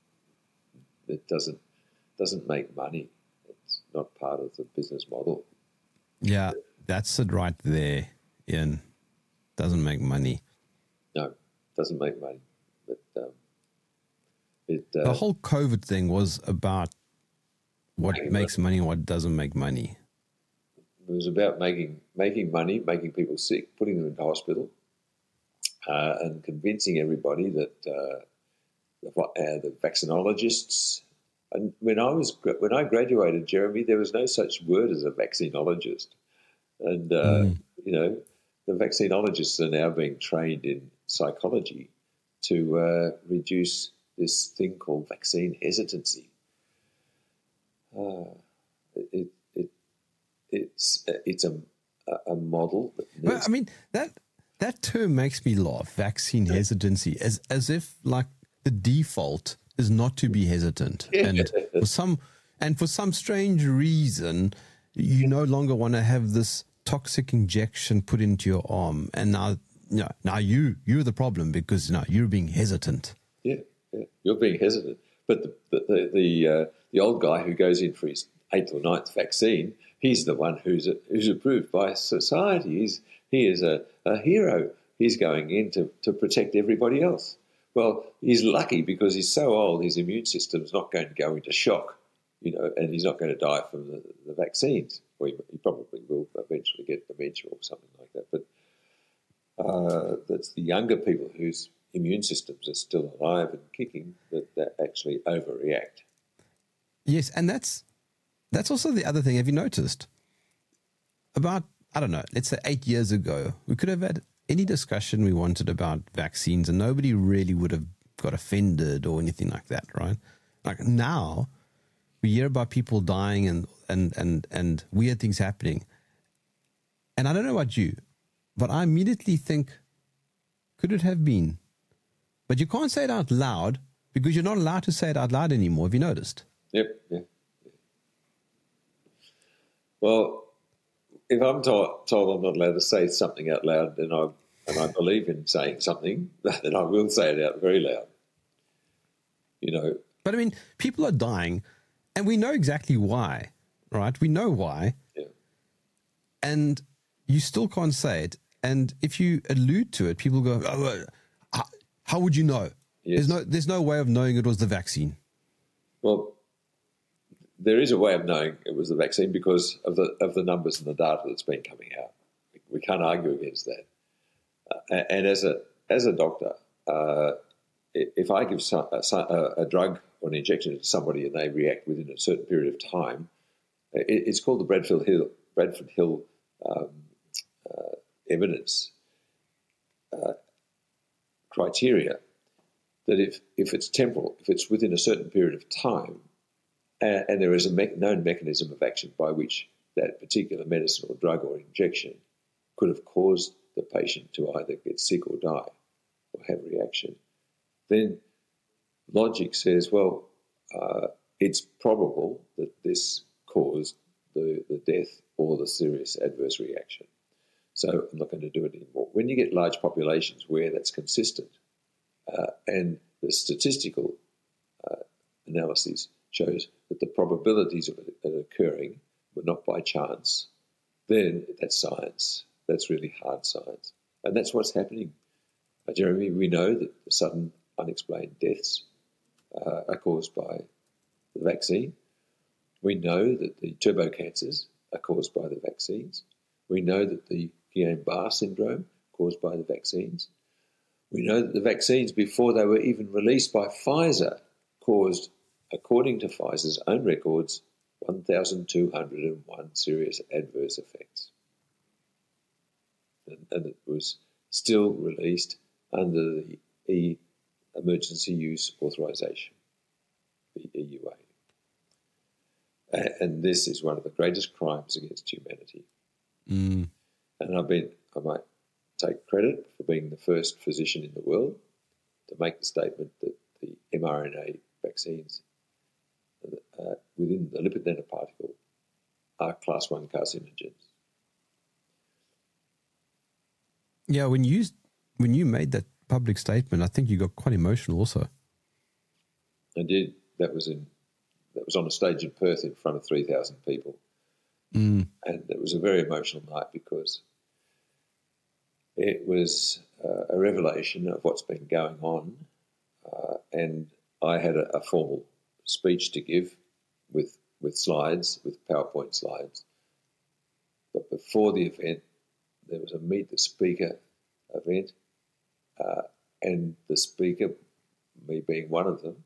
It doesn't doesn't make money. It's not part of the business model. Yeah, that's it right there, Ian. Doesn't make money. No, doesn't make money. But um, it uh, the whole COVID thing was about what makes money and what doesn't make money. It was about making making money, making people sick, putting them into hospital, uh, and convincing everybody that uh, the, uh, the vaccinologists. And when I was when I graduated, Jeremy, there was no such word as a vaccinologist, and uh, mm. you know, the vaccinologists are now being trained in psychology to uh, reduce this thing called vaccine hesitancy. Uh, it, it it's it's a a model. That well, I mean that that term makes me laugh. Vaccine yeah. hesitancy, as as if like the default is not to be hesitant, yeah. and for some and for some strange reason, you no longer want to have this toxic injection put into your arm, and now you know, now you you're the problem because now you're being hesitant. Yeah, yeah. You're being hesitant, but the the the, the, uh, the old guy who goes in for his eighth or ninth vaccine, he's the one who's a, who's approved by society. He's he is a, a hero. He's going in to, to protect everybody else. Well, he's lucky because he's so old, his immune system's not going to go into shock, you know, and he's not going to die from the, the vaccines. Well, he, he probably will eventually get dementia or something like that. But uh, that's the younger people whose immune systems are still alive and kicking that, that actually overreact. Yes, and that's that's also the other thing. Have you noticed? About, I don't know, let's say eight years ago, we could have had any discussion we wanted about vaccines and nobody really would have got offended or anything like that, right? Like now, we hear about people dying and, and, and, and weird things happening. And I don't know about you, but I immediately think, could it have been? But you can't say it out loud because you're not allowed to say it out loud anymore. Have you noticed? Yep. Yeah. Well, if I'm told, told I'm not allowed to say something out loud, then I and I believe in saying something, then I will say it out very loud. You know. But I mean, people are dying, and we know exactly why, right? We know why, Yeah. and you still can't say it. And if you allude to it, people go, "Oh, uh, how, how would you know?" Yes. There's no, there's no way of knowing it was the vaccine. Well, there is a way of knowing it was the vaccine because of the of the numbers and the data that's been coming out. We can't argue against that. Uh, and as a as a doctor, uh, if I give some, a, a drug or an injection to somebody and they react within a certain period of time, it, it's called the Bradford Hill Bradford Hill um, uh, evidence uh, criteria. That if, if it's temporal, if it's within a certain period of time, and, and there is a me- known mechanism of action by which that particular medicine or drug or injection could have caused the patient to either get sick or die or have reaction, then logic says, well, uh, it's probable that this caused the, the death or the serious adverse reaction. So I'm not going to do it anymore. When you get large populations where that's consistent, Uh, and the statistical uh, analysis shows that the probabilities of it, it occurring were not by chance, then that's science. That's really hard science. And that's what's happening. Uh, Jeremy, we know that the sudden unexplained deaths uh, are caused by the vaccine. We know that the turbo cancers are caused by the vaccines. We know that the Guillain-Barré syndrome caused by the vaccines. We know that the vaccines, before they were even released by Pfizer, caused, according to Pfizer's own records, one thousand two hundred one serious adverse effects. And, and it was still released under the E Emergency Use Authorization, the E U A. And, and this is one of the greatest crimes against humanity. Mm. And I've been, I might take credit for being the first physician in the world to make the statement that the mRNA vaccines uh, within the lipid nanoparticle are class one carcinogens. Yeah, when you when you made that public statement, I think you got quite emotional also. I did. That was in that was on a stage in Perth in front of three thousand people, mm. and it was a very emotional night because it was uh, a revelation of what's been going on, uh, and I had a, a formal speech to give with with slides, with PowerPoint slides. But before the event, there was a Meet the Speaker event, uh, and the speaker, me being one of them,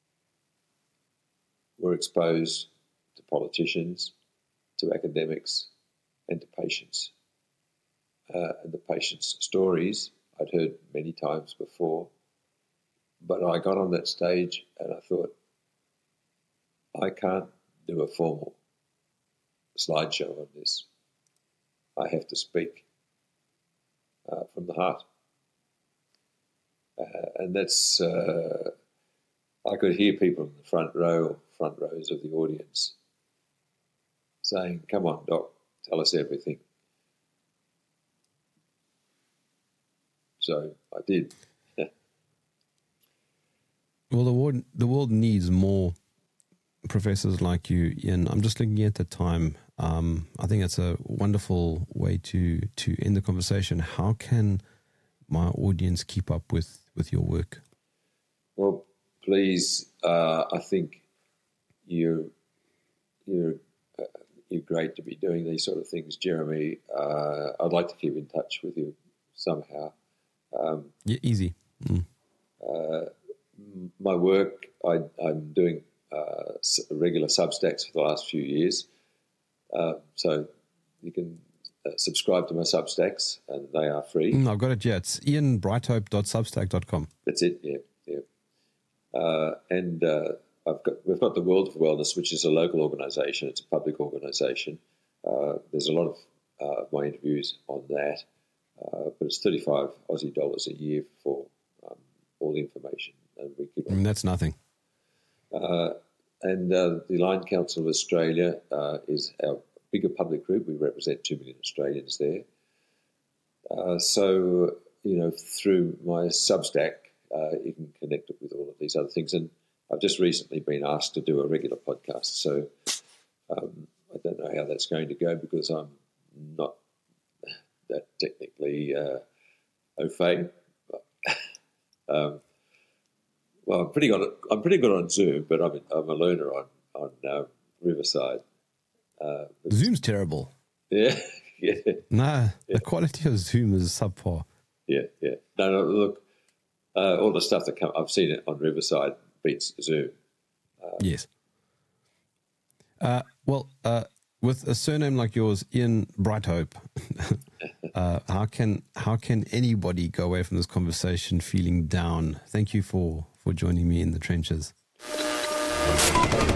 were exposed to politicians, to academics, and to patients. Uh, and the patients' stories I'd heard many times before, but I got on that stage and I thought, I can't do a formal slideshow on this. I have to speak uh, from the heart. Uh, and that's, uh, I could hear people in the front row or front rows of the audience saying, come on, Doc, tell us everything. So I did. Well, the world, the world needs more professors like you, Ian. I'm just looking at the time. Um, I think that's a wonderful way to, to end the conversation. How can my audience keep up with, with your work? Well, please, uh, I think you're, you're, uh, you're great to be doing these sort of things, Jeremy. Uh, I'd like to keep in touch with you somehow. Um, Yeah, easy. Mm. Uh, my work, I, I'm doing uh, regular Substacks for the last few years. Uh, so you can uh, subscribe to my Substacks, and they are free. Mm, I've got it, yeah. It's ian brighthope dot substack dot com. That's it, yeah, yeah. Uh, and uh, I've got, we've got the World of Wellness, which is a local organisation. It's a public organisation. Uh, there's a lot of uh, my interviews on that, uh, but it's thirty-five Aussie dollars a year for um, all the information. And we keep I mean, that's nothing. Uh, and uh, the Lion Council of Australia uh, is our bigger public group. We represent two million Australians there. Uh, so, you know, through my Substack, uh, you can connect it with all of these other things. And I've just recently been asked to do a regular podcast. So um, I don't know how that's going to go because I'm not that technically uh, au fait. But, um, well, I'm pretty good. I'm pretty good on Zoom, but I'm I'm a learner on on uh, Riverside. Uh, Zoom's terrible. Yeah, yeah. Nah, yeah. The quality of Zoom is subpar. Yeah, yeah. No, no. Look, uh, all the stuff that come, I've seen it on Riverside beats Zoom. Uh, yes. Uh, well, uh, with a surname like yours, Ian Brighthope, uh, how can how can anybody go away from this conversation feeling down? Thank you for for joining me in the trenches.